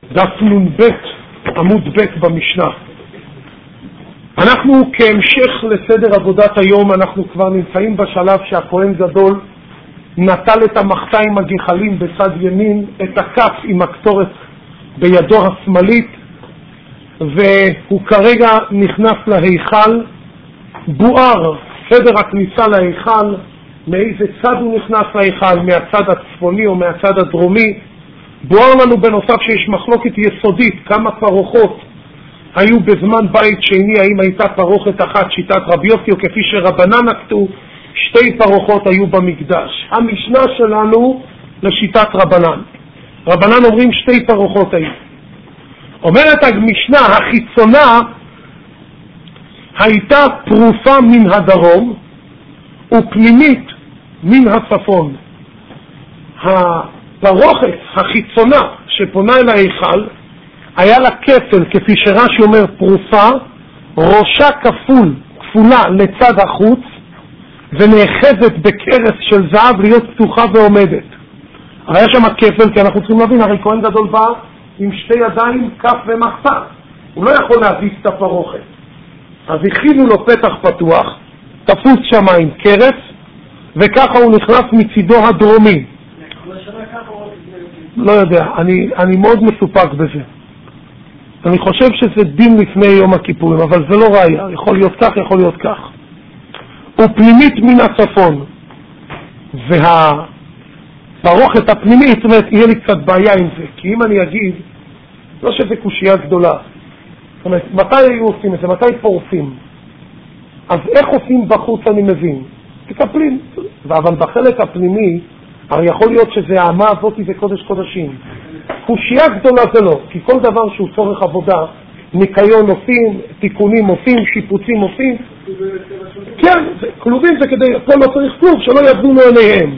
דף נ"ב עמוד ב' במשנה. אנחנו כהמשך לסדר עבודת היום, אנחנו כבר נמצאים בשלב שהכהן גדול נטל את המחתה עם הגחלים בצד ימין, את הכף עם הקטורת בידו השמאלית, והוא כרגע נכנס להיכל. בואר סדר הכניסה להיכל, מאיזה צד הוא נכנס להיכל, מהצד הצפוני או מהצד הדרומי. בואר לנו בנוסף שיש מחלוקת יסודית כמה פרוחות היו בזמן בית שני, האם הייתה פרוכת אחת שיטת רבי יוסי או כפי שרבנן נקטו, שתי פרוחות היו במקדש. המשנה שלנו לשיטת רבנן, רבנן אומרים שתי פרוחות היו. אומרת המשנה, החיצונה הייתה פרופה מן הדרום ופנימית מן הצפון. הפרוכת החיצונה שפונה אל ההיכל היה לה כפל, כפי שרש"י אומר פרופה, ראשה כפולה לצד החוץ ונאחזת בקרס של זהב להיות פתוחה ועומדת. הרי היה שם כפל, כי אנחנו צריכים להבין, הרי כהן גדול בא עם שתי ידיים, כף ומחתה, הוא לא יכול להביס את הפרוכת, אז הכינו לו פתח פתוח תפוס שם עם קרס, וככה הוא נכנס מצידו הדרומי. לא יודע, אני מאוד מסופק בזה. אני חושב שזה דין לפני יום הכיפורים, אבל זה לא ראיה, יכול להיות כך, יכול להיות כך. ופנימית מן הצפון, והפרוכת הפנימית, זאת אומרת, יהיה לי קצת בעיה עם זה, כי אם אני אגיד, לא שזה קושייה גדולה, זאת אומרת, מתי היו עושים את זה, מתי פורסים? אז איך עושים בחוץ אני מבין, תקפלים, אבל בחלק הפנימי, הרי יכול להיות שזה האמה הזאת זה קודש קודשים. קושייה גדולה זה לא, כי כל דבר שהוא צורך עבודה, ניקיון עושים, תיקונים עושים, שיפוצים עושים. כן, כלובים זה כדי, פה לא צריך כלוב, שלא יבדו מעיניהם.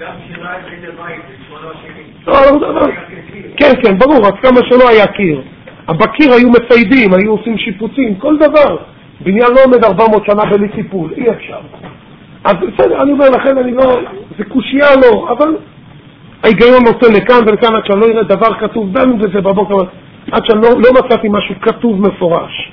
כן, ברור, אז כמה שלא היה קיר. בקיר היו מסיידים, היו עושים שיפוצים, כל דבר. בניין לא עומד 400 שנה בלי טיפול, אי אפשר. אז בסדר, אני אומר לכם, אני לא, זה קושייה לא, אבל ההיגיון נותן לכאן ולכאן עד שאני לא אראה דבר כתוב, דם וזה בבוקר, עד שאני לא מצאתי משהו כתוב מפורש.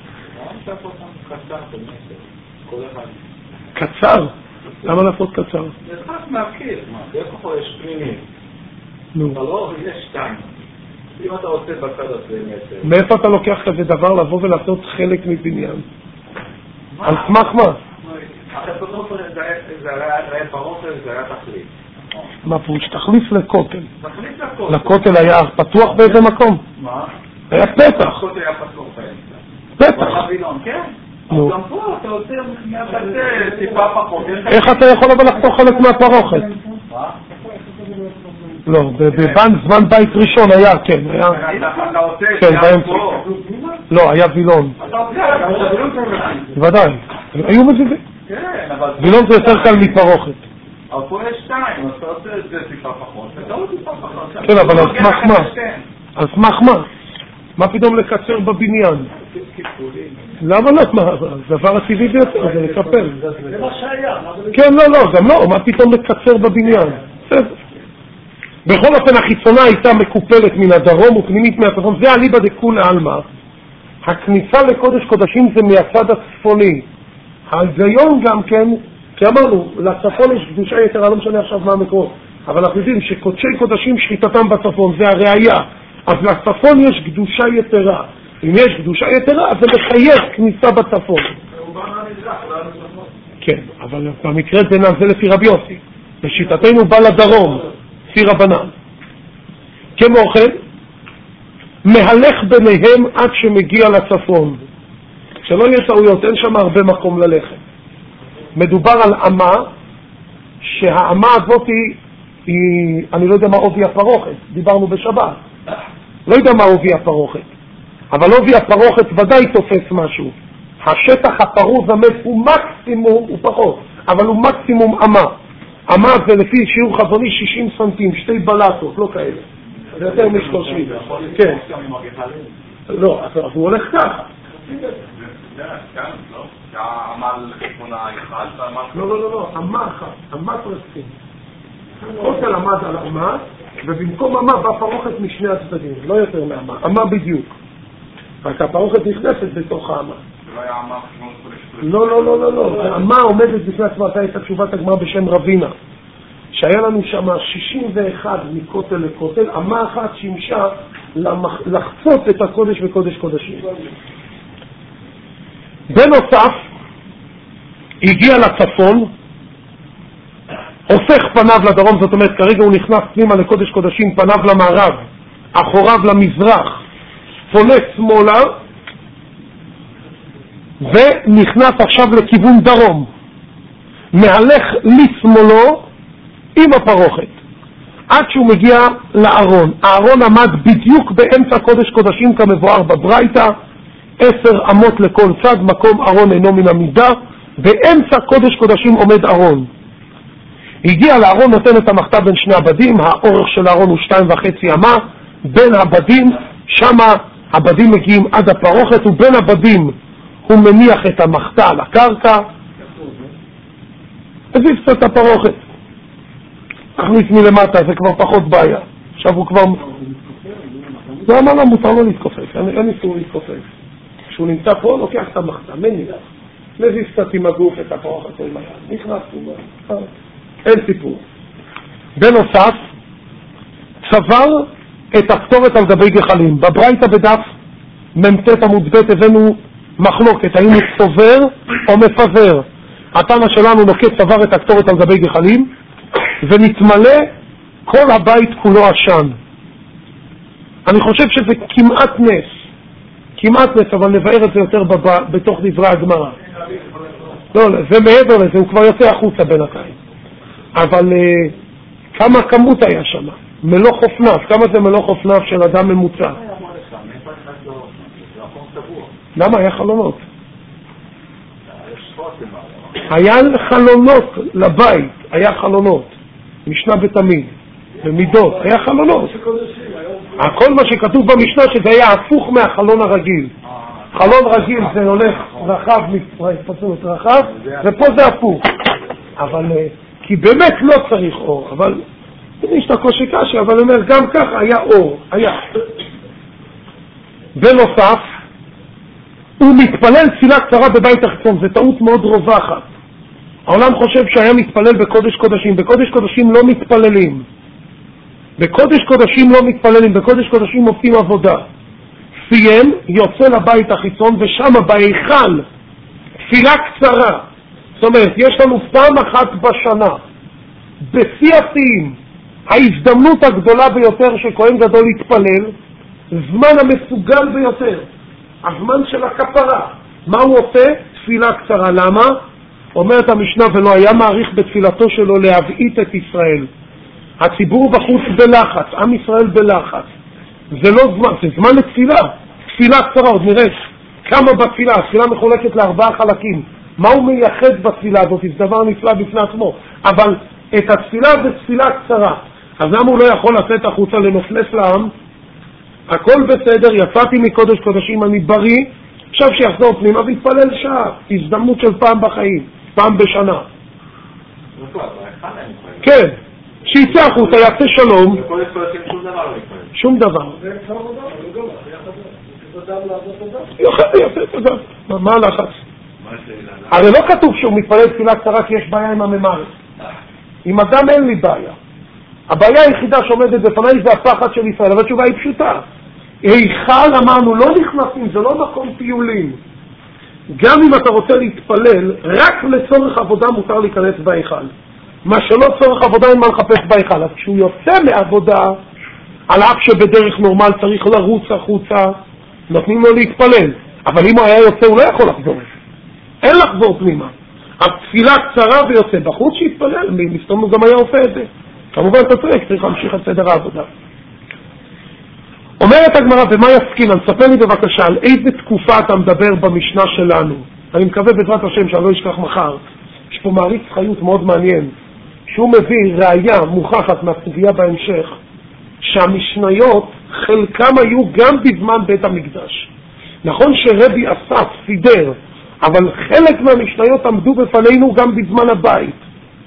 קצר? למה לעשות קצר? זה רק מהקיר, איך פה יש פנימי? לא, יש שתיים. אם אתה רוצה בצד הזה מטר. מאיפה אתה לוקח כזה דבר לבוא ולעשות חלק מבניין? על סמך מה? זה היה פרוכת, זה היה תחליף. מה פרוש? תחליף לכותל. תחליף לכותל. לכותל היה פתוח באיזה מקום? מה? היה פתח. הכותל היה פתוח באמצע. פתח. בבילון, כן. גם פה אתה עושה טיפה פחות. איך אתה יכול אבל לחתוך חלק מהפרוכת? מה? לא, בזמן בית ראשון היה, כן. אתה עושה, כן, באמצע. לא, היה וילון. אתה עושה, בוודאי. היו מזיזים. כן, אבל... וילון זה יותר קל מפרוכת. אבל פה יש שתיים, אז אתה עושה את זה טיפה פחות, ואתה לא טיפה פחות. כן, אבל על סמך מה? על סמך מה? מה פתאום לקצר בבניין? למה לא? הדבר הטבעי ביותר זה לקפל. זה מה שהיה. כן, לא, גם לא. מה פתאום לקצר בבניין? בסדר. בכל אופן החיצונה הייתה מקופלת מן הדרום ופנימית מהצפון. זה אליבא דכולי עלמא. הכניסה לקודש קודשים זה מהצד הצפוני. ההיגיון גם כן, כי אמרנו, לצפון יש קדושה יתרה, לא משנה עכשיו מה המקור, אבל אנחנו יודעים שקודשי קודשים שחיטתם בצפון, זה הראייה. אז לצפון יש קדושה יתרה. אם יש קדושה יתרה, אז זה מחייב כניסה בצפון. כן, אבל במקרה זה לפי רבי יוסי. לשיטתנו בא לדרום, לפי רבנן. כמו כן, מהלך ביניהם עד שמגיע לצפון. שלא יהיה טעויות, אין שם הרבה מקום ללכת. מדובר על אמה, שהאמה הזאת היא, אני לא יודע מה עובי הפרוכת, דיברנו בשבת. לא יודע מה עובי הפרוכת, אבל עובי הפרוכת ודאי תופס משהו. השטח הפרוז המת הוא מקסימום, הוא פחות, אבל הוא מקסימום אמה. אמה זה לפי שיעור חזוני 60 סנטים, שתי בלטות, לא כאלה. זה יותר משלושים. כן. לא, אז הוא הולך ככה. שהעמל לכיוון האחד, לא, אמה אחת, אמה פרסים. הכותל עמד על אמה, ובמקום אמה בא פרוכת משני הצדדים, לא יותר מאמה, אמה בדיוק. רק הפרוכת נכנסת בתוך האמה. לא. אמה עומדת בפני עצמה, הייתה תשובת הגמרא בשם רבינה, שהיה לנו שם 61 מכותל לכותל, אמה אחת שימשה לחצות את הקודש וקודש קודשים. בנוסף, הגיע לצפון, הופך פניו לדרום, זאת אומרת כרגע הוא נכנס פנימה לקודש קודשים, פניו למערב, אחוריו למזרח, פונה שמאלה, ונכנס עכשיו לכיוון דרום, מהלך לשמאלו עם הפרוכת, עד שהוא מגיע לארון. הארון עמד בדיוק באמצע קודש קודשים כמבואר בברייתא, 10 אמות לכל צד, מקום ארון אינו מן המידה, באמצע קודש קודשים עומד ארון. הגיע לארון, נותן את המחתה בין שני הבדים, האורך של הארון הוא 2.5 אמה, בין הבדים, שמה הבדים מגיעים עד הפרוכת, ובין הבדים הוא מניח את המחתה על הקרקע, הזיז קצת הפרוכת, הכניס מלמטה, זה כבר פחות בעיה. עכשיו הוא כבר... זה אמר לה, מותר לו להתכופף, אין איסור להתכופף. כשהוא נמצא פה, לוקח את המחתה, מניח, מזיז קצת עם הגוף את הפרוכת עם היד, נכנס, אין סיפור. בנוסף, צבר את הקטורת על גבי גחלים. בברייתא בדף מ"ט עמוד ב' הבאנו מחלוקת, האם הוא צובר או מפזר. התנא שלנו נוקט צבר את הקטורת על גבי גחלים, ונתמלא כל הבית כולו עשן. אני חושב שזה כמעט נס, אבל נבאר את זה יותר בתוך דברי הגמרא. לא, זה מעבר לזה, הוא כבר יוצא החוצה בינתיים. אבל כמה כמות היה שם? מלוך אופנף, כמה זה מלוך אופנף של אדם ממוצע? למה? היה חלונות. היה חלונות לבית, היה חלונות. משנה בתמיד, במידות, היה חלונות. כל מה שכתוב במשנה שזה היה הפוך מהחלון הרגיל. חלון רגיל זה הולך רחב, מתפצלות רחב, ופה זה הפוך. אבל, כי באמת לא צריך אור, אבל יש את הקושי קשה, אבל אומר גם ככה היה אור, היה. בנוסף, הוא מתפלל תפילה קצרה בבית החיצון, זה טעות מאוד רווחת. העולם חושב שהיה מתפלל בקודש קודשים, בקודש קודשים לא מתפללים. בקודש קודשים לא מתפללים, בקודש קודשים עושים עבודה. סיים, יוצא לבית החיצון, ושם בהיכל תפילה קצרה. זאת אומרת, יש לנו פעם אחת בשנה, בשיא השיאים, ההזדמנות הגדולה ביותר שכהן גדול יתפלל, זמן המסוגל ביותר, הזמן של הכפרה. מה הוא עושה? תפילה קצרה. למה? אומרת המשנה, ולא היה מעריך בתפילתו שלו להבעית את ישראל. הציבור בחוץ בלחץ, עם ישראל בלחץ. זה לא זמן, זה זמן לתפילה. תפילה קצרה, עוד נראה כמה בתפילה. התפילה מחולקת ל4 חלקים. מה הוא מייחד בתפילה הזאת? זה דבר נפלא בפני עצמו. אבל את התפילה זה תפילה קצרה. אז למה הוא לא יכול לצאת החוצה לנופלס לעם? הכל בסדר, יצאתי מקודש קודשים, אני בריא, עכשיו שיחזור פנימה ויתפלל שעה. הזדמנות של פעם בחיים, פעם בשנה. כן, שיצא החוצה, יעשה שלום. שום דבר. יפה, תודה. מה הלחץ? הרי לא כתוב שהוא מתפלל תפילה קצרה כי יש בעיה עם הממר. עם אדם אין לי בעיה. הבעיה היחידה שעומדת בפני זה הפחד של ישראל, אבל התשובה היא פשוטה. היכל אמרנו לא נכנסים, זה לא מקום טיולים. גם אם אתה רוצה להתפלל, רק לצורך עבודה מותר להיכנס בהיכל. מה שלא צורך עבודה אין מה לחפש בהיכל. אז כשהוא יוצא מעבודה, על אף שבדרך נורמל צריך לרוץ החוצה, נותנים לו להתפלל. אבל אם הוא היה יוצא הוא לא יכול לחזור. אין לחזור פנימה. התפילה קצרה ויוצא בחוץ שיתפלל, מסתום הוא גם היה עושה את זה. כמובן אתה צריך להמשיך את סדר העבודה. אומרת הגמרא, ומה יסקינן? ספר לי בבקשה, על איזה תקופה אתה מדבר במשנה שלנו? אני מקווה בעזרת השם שאני לא אשכח מחר. יש פה מעריץ חיות מאוד מעניין, שהוא מביא ראיה מוכחת מהסוגיה בהמשך, שהמשניות חלקם היו גם בזמן בית המקדש. נכון שרבי אסף סידר, אבל חלק מהמשניות עמדו בפנינו גם בזמן הבית.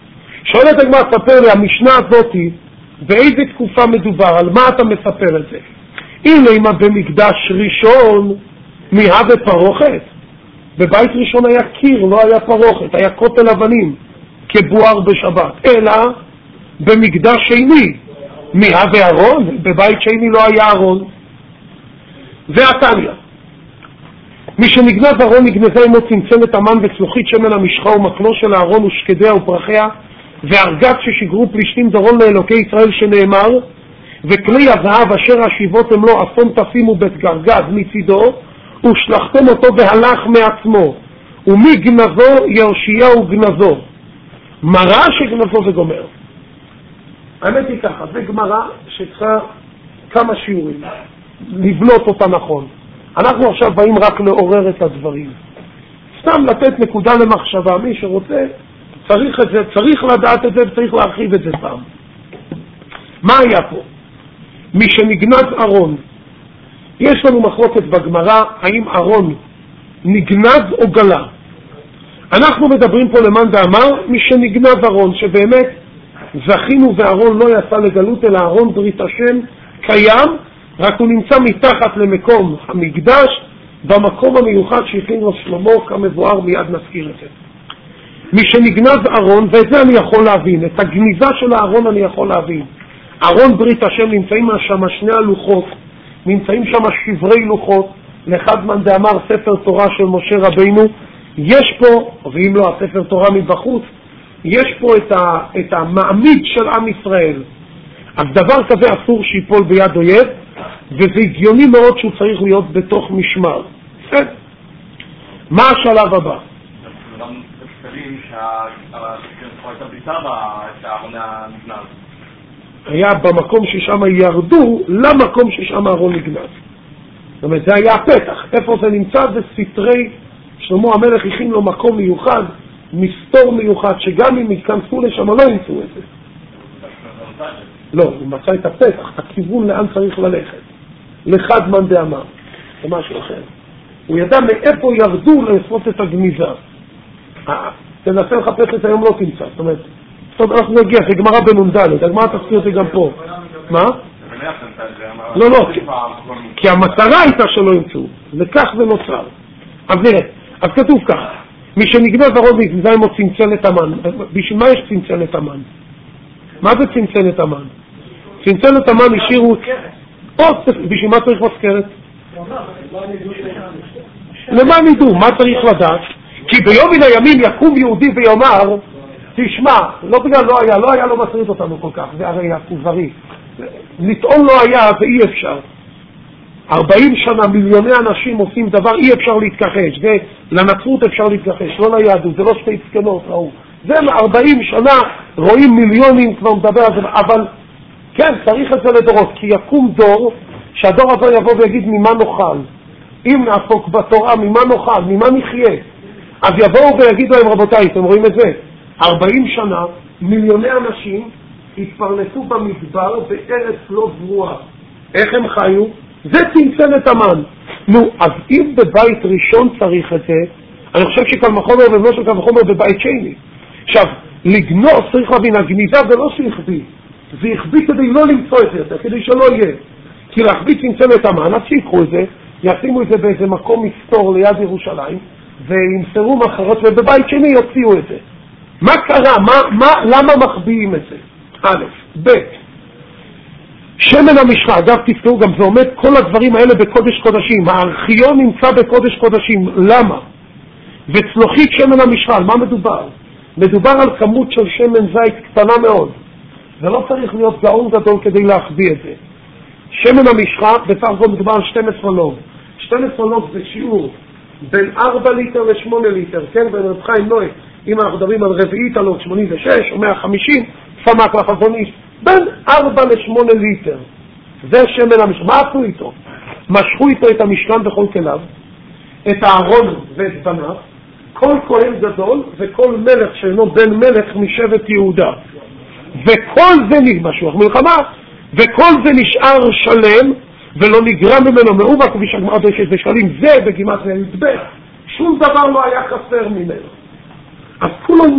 שואלת הגמרא, ספר לי, המשנה הזאת, באיזה תקופה מדובר, על מה אתה מספר את זה? הנה אם במקדש ראשון מהווה פרוכת. בבית ראשון היה קיר, לא היה פרוכת, היה כותל אבנים כבואר בשבת. אלא במקדש שני מהווה ארון, בבית שני לא היה ארון. והתניא, מי שנגנז ארון נגנזה עמו צנצנת המן וצלוחית שמן המשחה ומקלו של הארון ושקדיה ופרחיה וארגז ששיגרו פלישתים דורון לאלוקי ישראל שנאמר וכלי הזהב אשר השיבותם לו אסון תשימו בית גרגז מצידו ושלחתם אותו בהלך מעצמו ומי גנזו ירשיהו גנזו. מראה שגנזו זה גומר. האמת היא ככה, זה גמרא שצריכה כמה שיעורים לבנות אותה נכון. אנחנו עכשיו באים רק לעורר את הדברים, סתם לתת נקודה למחשבה. מי שרוצה צריך את זה, צריך לדעת את זה וצריך להרחיב את זה פעם. מה היה פה? מי שנגנז ארון, יש לנו מחלוקת בגמרא האם ארון נגנז או גלה. אנחנו מדברים פה למאן דאמר מי שנגנז ארון, שבאמת זכינו וארון לא יצא לגלות אלא ארון ברית השם קיים, רק הוא נמצא מתחת למקום המקדש במקום המיוחד שהכין לו שלמה כמבואר, מיד נזכיר את זה. מי שנגנז ארון, ואת זה אני יכול להבין, את הגניזה של הארון אני יכול להבין. ארון ברית השם, נמצאים שם שני הלוחות, נמצאים שם שברי לוחות, לאחד מאן דאמר ספר תורה של משה רבינו. יש פה, ואם לא הספר תורה מבחוץ, יש פה את המעמיד של עם ישראל. אז דבר כזה אסור שיפול ביד אויב, וזה הגיוני מאוד שהוא צריך להיות בתוך משמר. מה השלב הבא? היה במקום ששם ירדו למקום ששם הארון נגנז. זאת אומרת, זה היה הפתח. איפה זה נמצא? זה סתרי שלמה המלך הכין לו מקום מיוחד, מסתור מיוחד, שגם אם ייכנסו לשם לא ימצאו את זה. לא, הוא מצא את הפתח, הכיוון לאן צריך ללכת. לחד מאן דאמר, זה משהו אחר. הוא ידע מאיפה ירדו לעשות את הגניזה. תנסה לחפש את היום לא תמצא. זאת אומרת, טוב, אנחנו נגיע, זה גמרא בנונדלת, הגמרא תזכיר אותי גם פה. מה? לא, לא, כי המטרה הייתה שלא ימצאו, וכך זה נוצר. אז נראה, אז כתוב כך, מי שנגנז ארון נגנזה עמו צנצנת המן. בשביל מה יש צנצנת המן? מה זה צנצנת המן? צנצנת המן השאירו... בשביל מה צריך מזכרת? למה נידעו? מה צריך לדעת? כי ביום מן הימים יקום יהודי ויאמר, תשמע, לא בגלל לא היה לא מסריד אותנו כל כך, זה הרי הכוזרי. לטעון לא היה, זה אי אפשר. 40 שנה מיליוני אנשים עושים דבר, אי אפשר להתכחש. זה לנצרות אפשר להתכחש, לא ליהדות, זה לא שתי סקנות, ראו. זה 40 שנה רואים מיליונים, כבר מדבר על זה, אבל כן, צריך את זה לדורות, כי יקום דור שהדור הזה יבוא ויגיד ממה נאכל. אם נעסוק בתורה, ממה נאכל, ממה נחיה. אז יבואו ויגידו להם, רבותיי, אתם רואים את זה? 40 שנה מיליוני אנשים התפרנסו במדבר בארץ לא זרועה. איך הם חיו? זה צנצנת המן. נו, אז אם בבית ראשון צריך את זה, אני חושב שקל וחומר ובנו של קל וחומר בבית שני. עכשיו, לגנוז צריך להבין, הגניזה זה לא שיחביא. זה יחביא כדי לא למצוא את זה יותר, כדי שלא יהיה. כי להחביא צנצנת המן, אז שיקחו את זה, ישימו את זה באיזה מקום מסתור ליד ירושלים, וימסרו מחרות, ובבית שני יוציאו את זה. מה קרה? למה מחביאים את זה? א', ב', שמן המשחה, אגב תזכרו גם זה עומד כל הדברים האלה בקודש קודשים, הארכיון נמצא בקודש קודשים, למה? וצלוחית שמן המשחה, על מה מדובר? מדובר על כמות של שמן זית קטנה מאוד, זה לא צריך להיות גאון גדול כדי להחביא את זה. שמן המשחה, בסך הכל מדובר על 12 לוג, 12 לוג זה שיעור בין 4 ליטר ל8 ליטר, כן? בין רב חיים נוי, אם אנחנו מדברים על רביעית הלוג 86 או 150, סמך לחזון איש, בין 4 ל8 ליטר. זה שמן המשחה. מה עשו איתו? משכו איתו את המשכן בכל כליו, את הארון ואת בניו, כל כהן גדול וכל מלך שאינו בן מלך משבט יהודה. וכל זה נגמשוח מלחמה, וכל זה נשאר שלם, ולא נגרם ממנו מאומה, כפי שהגמרא דורשת בשקלים, זה בגימטריה י"ב. שום דבר לא היה חסר ממנו. אז כולו נס.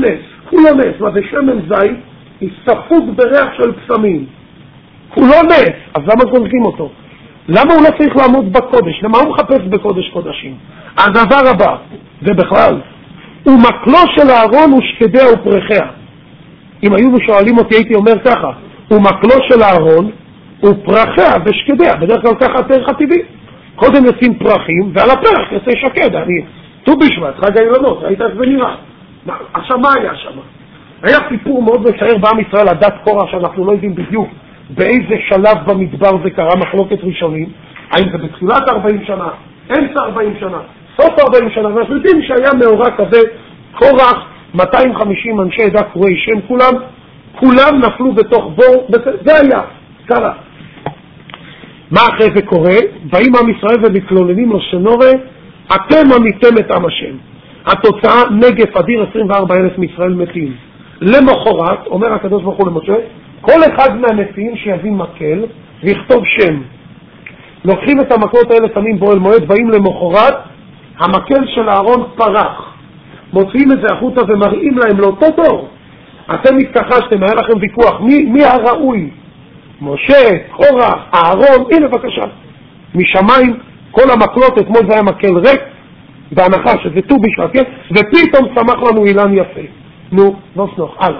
כולו נס, מה זה שמן זית, היא ספוג בריח של פסמים. כולו נס, אז למה גונזים אותו? למה הוא לא צריך לעמוד בקודש? למה הוא מחפש בקודש קודשים? הדבר הבא, זה בכלל, ומקלו של אהרון הוא שקדיה ופרחיה. אם היו שואלים אותי, הייתי אומר ככה, ומקלו של אהרון הוא פרחיה ושקדיה, בדרך כלל ככה התארך הטבעי. קודם יוצאים פרחים, ועל הפרח יוצא שקד. ט"ו בשבט, חג האילנות, ראית איך זה נראה. עכשיו מה היה שם? היה סיפור מאוד מצער בעם ישראל, הדת קורח, שאנחנו לא יודעים בדיוק באיזה שלב במדבר זה קרה, מחלוקת ראשונים, האם זה בתחילת 40 שנה, אמצע 40 שנה, סוף 40 שנה, ואנחנו יודעים שהיה מאורע כזה, קורח, 250 אנשי עדה קרואי שם, כולם נפלו בתוך בור, זה היה, קרה. מה אחרי זה קורה? באים עם ישראל ומתלוננים לו שנורא, אתם עמיתם את עם השם. התוצאה, נגף אדיר, 24,000 מישראל מתים. למחרת, אומר הקדוש ברוך הוא למשה, כל אחד מהנשיאים שיביא מקל ויכתוב שם. לוקחים את המקלות האלה, שמים בו אל מועד, באים למחרת, המקל של אהרון פרח. מוציאים את זה החוצה ומראים להם לאותו דור. אתם התכחשתם, היה לכם ויכוח, מי הראוי? משה, קורח, אהרון, הנה בבקשה. משמיים, כל המקלות, אתמול זה היה מקל ריק, בהנחה שזה ט"ו בשבט, כן? ופתאום שמח לנו אילן יפה. נו, לא סנוח, הלאה.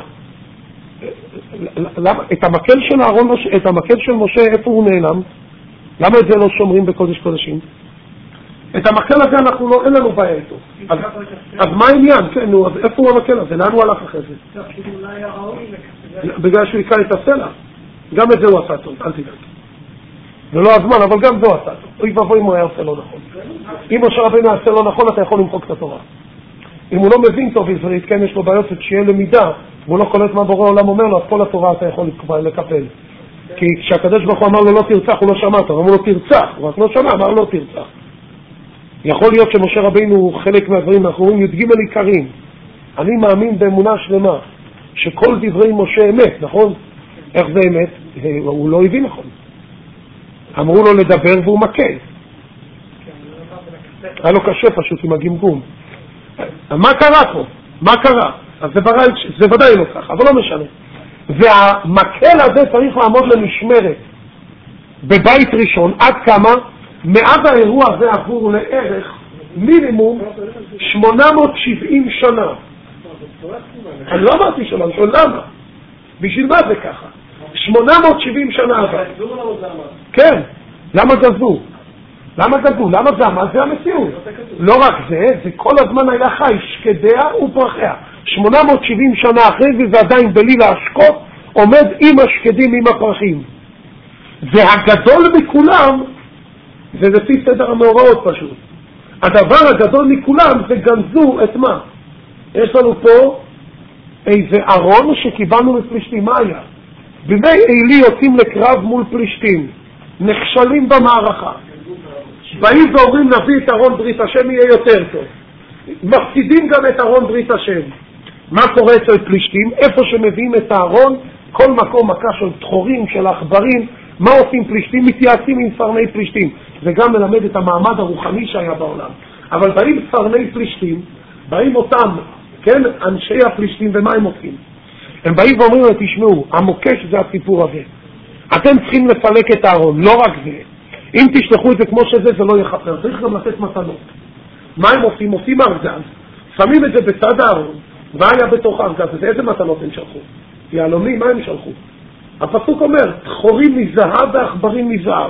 את המקל של אהרון, את המקל של משה, איפה הוא נעלם? למה את זה לא שומרים בקודש קודשים? את המקל הזה אנחנו לא, אין לנו בעיה איתו. אז מה העניין? כן, נו, אז איפה הוא המקל הזה? לאן הוא הלך אחרי זה? בגלל שהוא יקע את הסלע. גם את זה הוא עשה טוב, אל תדאג. זה לא הזמן, אבל גם זה הוא עשה טוב. אוי ואבוי אם הוא היה עושה לא נכון. אם משה רבינו יעשה לא נכון, אתה יכול למחוק את התורה. אם הוא לא מבין טוב עברית, כן, יש לו בעיות שיהיה למידה, והוא לא קולט מה בורא העולם אומר לו, אז כל התורה אתה יכול לקפל. כי כשהקדוש ברוך הוא אמר לו לא תרצח, הוא לא שמע אותו, אמר לו תרצח, הוא רק לא שמע, אמר לו תרצח. יכול להיות שמשה רבינו, חלק מהדברים, אנחנו רואים י"ג עיקרים. אני מאמין באמונה שלמה, שכל דברי משה אמת, נכון? איך זה אמת? הוא לא הבין נכון. אמרו לו לדבר והוא מכה. היה לו קשה פשוט עם הגמגום. מה קרה פה? מה קרה? אז זה ודאי לא ככה, אבל לא משנה. והמקל הזה צריך לעמוד למשמרת בבית ראשון, עד כמה? מאז האירוע הזה עבור לערך מינימום 870 שנה. אני לא אמרתי שלא, אני שואל למה? בשביל מה זה ככה? 870 שנה עבר. כן, למה גזו? למה גזו? למה זה? מה זה המציאות? לא רק זה, זה כל הזמן היה חי, שקדיה ופרחיה. 870 שנה אחרי זה, זה עדיין בלי להשקות, עומד עם השקדים, עם הפרחים. והגדול מכולם, זה לפי סדר המאורעות פשוט. הדבר הגדול מכולם זה גנזו את מה? יש לנו פה איזה ארון שקיבלנו מפלישתים. מה היה? בימי עלי יוצאים לקרב מול פלישתים, נכשלים במערכה. באים ואומרים נביא את ארון ברית השם יהיה יותר טוב. מפסידים גם את ארון ברית השם. מה קורה אצל פלישתים? איפה שמביאים את הארון, כל מקום מכה של תחורים, של עכברים. מה עושים פלישתים? מתייעצים עם סרני פלישתים. זה גם מלמד את המעמד הרוחני שהיה בעולם. אבל באים סרני פלישתים, באים אותם, כן, אנשי הפלישתים, ומה הם עושים? הם באים ואומרים לו, תשמעו, המוקש זה הסיפור הזה. אתם צריכים לפלק את הארון, לא רק זה. אם תשלחו את זה כמו שזה, זה לא יחפר. צריך גם לתת מתנות. מה הם עושים? עושים ארגז, שמים את זה בצד הארון, והיה בתוך הארגז הזה. איזה מתנות הם שלחו? יהלומים, מה הם שלחו? הפסוק אומר, תחורים מזהב ועכברים מזהב.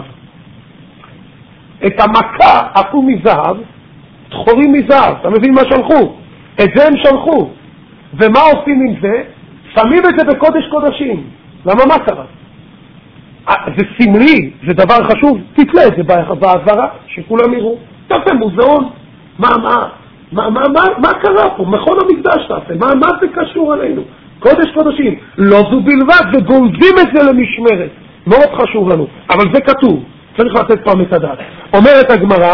את המכה עשו מזהב, תחורים מזהב. אתה מבין מה שלחו? את זה הם שלחו. ומה עושים עם זה? שמים את זה בקודש קודשים. למה מה קרה? זה סמלי, זה דבר חשוב, תתלה את זה בעזרה, שכולם יראו. תעשה מוזיאון. מה קרה פה? מכון המקדש תעשה. מה זה קשור עלינו? קודש קודשים. לא זו בלבד, וגולדים את זה למשמרת. מאוד חשוב לנו. אבל זה כתוב. צריך לתת פעם את הדעת. אומרת הגמרא,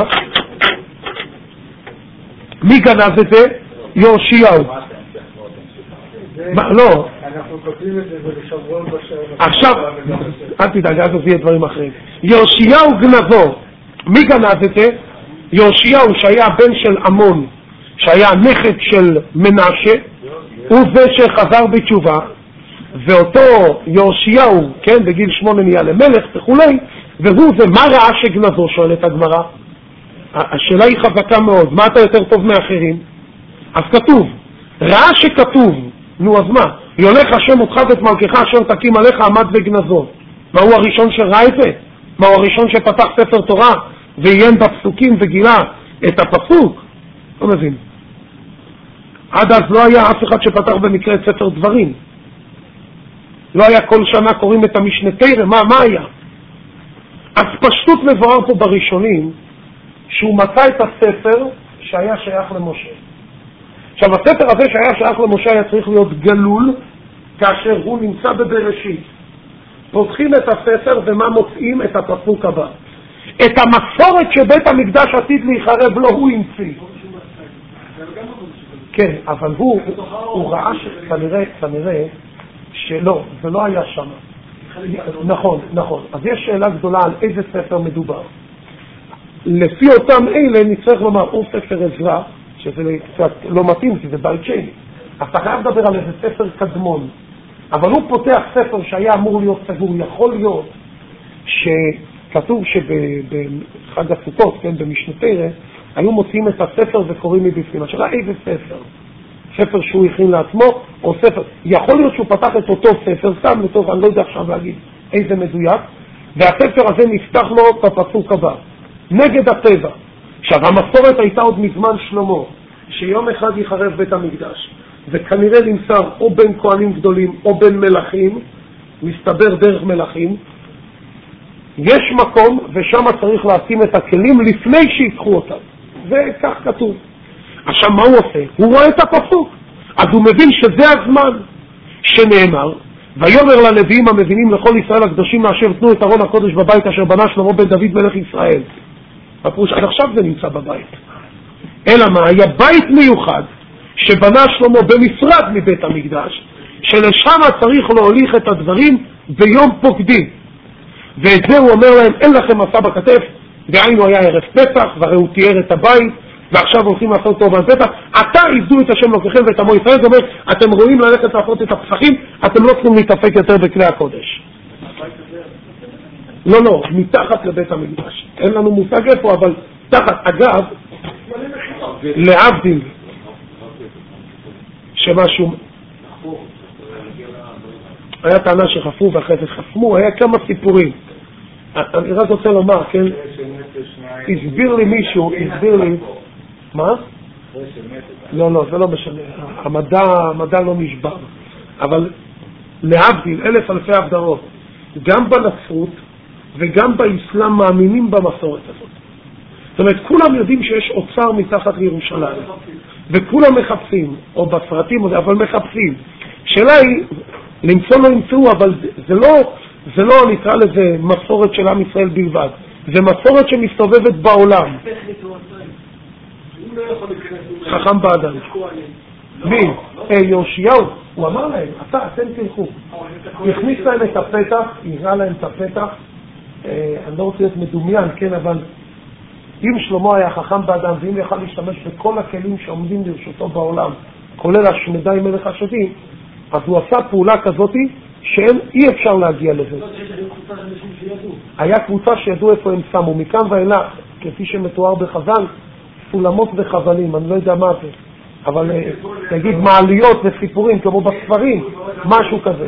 מי גנב את זה? יאשיהו. לא. אנחנו כותבים את זה בשבוע בשבוע. עכשיו, אל תדאג, אז זה יהיה דברים אחרים. יאשיהו גנבו. מי גנב את זה? יאשיהו שהיה בן של עמון, שהיה נכד של מנשה, הוא זה שחזר בתשובה, ואותו יאשיהו, כן, בגיל 8 נהיה למלך וכולי, והוא זה, מה ראה שגנזו? שואלת הגמרא. השאלה היא חזקה מאוד, מה אתה יותר טוב מאחרים? אז כתוב, ראה שכתוב, נו אז מה? יולך השם אותך ואת מלכך אשר תקים עליך עמד וגנזו. מה הוא הראשון שראה את זה? מה הוא הראשון שפתח ספר תורה ועיין בפסוקים וגילה את הפסוק? לא מבין. עד אז לא היה אף אחד שפתח במקרה את ספר דברים. לא היה כל שנה קוראים את המשנה תורה, מה היה? אז פשטות מבואר פה בראשונים שהוא מצא את הספר שהיה שייך למשה. עכשיו הספר הזה שהיה שייך למשה היה צריך להיות גלול כאשר הוא נמצא בבראשית. פותחים את הספר ומה מוצאים? את הפסוק הבא. את המסורת שבית המקדש עתיד להיחרב לא הוא המציא. כן, אבל הוא ראה כנראה שלא, זה לא היה שם. נכון. אז יש שאלה גדולה על איזה ספר מדובר. לפי אותם אלה נצטרך לומר או ספר עזרא, שזה קצת לא מתאים כי זה בית שני. אז אתה חייב לדבר על איזה ספר קדמון. אבל הוא פותח ספר שהיה אמור להיות סגור. יכול להיות שכתוב שבחג הסוכות, כן, במשנה תורה, היו מוציאים את הספר וקוראים מבפנים. השאלה איזה ספר? ספר שהוא הכין לעצמו, או ספר, יכול להיות שהוא פתח את אותו ספר, סתם לטוב, אני לא יודע עכשיו להגיד איזה מדויק, והספר הזה נפתח לו בפסוק הבא, נגד הטבע. עכשיו, המסורת הייתה עוד מזמן שלמה, שיום אחד יחרב בית המקדש, וכנראה נמסר או בין כהנים גדולים או בין מלכים, מסתבר דרך מלכים, יש מקום ושם צריך לשים את הכלים לפני שיפחו אותם. וכך כתוב. עכשיו מה הוא עושה? הוא רואה את הפסוק. אז הוא מבין שזה הזמן שנאמר, ויאמר ללוויים המבינים לכל ישראל הקדושים לאשר תנו את ארון הקודש בבית אשר בנה שלמה בן דוד מלך ישראל. הפירוש, עד עכשיו זה נמצא בבית. אלא מה? היה בית מיוחד שבנה שלמה בנפרד מבית המקדש, שלשם צריך להוליך את הדברים ביום פוקדים. ואת זה הוא אומר להם, אין לכם מסע בכתף, דהיינו היה ערב פסח, והרי הוא תיאר את הבית, ועכשיו הולכים לעשות טוב על פסח, אתה עבדו את השם אלוקיכם ואת עמו ישראל, זאת אומרת, אתם רואים ללכת לעשות את הפסחים, אתם לא צריכים להתאפק יותר בכלי הקודש. לא, מתחת לבית המקדש. אין לנו מושג איפה, אבל תחת, אגב, להבדיל, שמשהו, היה טענה שחפרו ואחרי זה חסמו, היה כמה סיפורים. אני רק רוצה לומר, כן, הסביר לי מישהו, מה? לא, זה לא משנה, המדע לא נשבר, אבל להבדיל, 1,000 אלפי הבדרות, גם בנצרות וגם באסלאם מאמינים במסורת הזאת. זאת אומרת, כולם יודעים שיש אוצר מתחת לירושלים, וכולם מחפשים, או בסרטים, אבל מחפשים. שאלה היא, למצוא לא ימצאו, אבל זה לא נקרא לזה מסורת של עם ישראל בלבד. זה מסורת שמסתובבת בעולם. חכם באדם. מי? יאשיהו. הוא אמר להם, אתם תלכו. הכניס להם את הפתח, יראה להם את הפתח. אני לא רוצה להיות מדומיין, כן, אבל אם שלמה היה חכם באדם, ואם יכל להשתמש בכל הכלים שעומדים לרשותו בעולם, כולל השמדי מלך השדים, אז הוא עשה פעולה כזאת שאי אפשר להגיע לזה. היה קבוצה שידעו איפה הם שמו. מכאן ואילך, כפי שמתואר בחז"ל, סולמות וחבלים, אני לא יודע מה זה. אבל תגיד מעליות וסיפורים כמו בספרים, משהו כזה.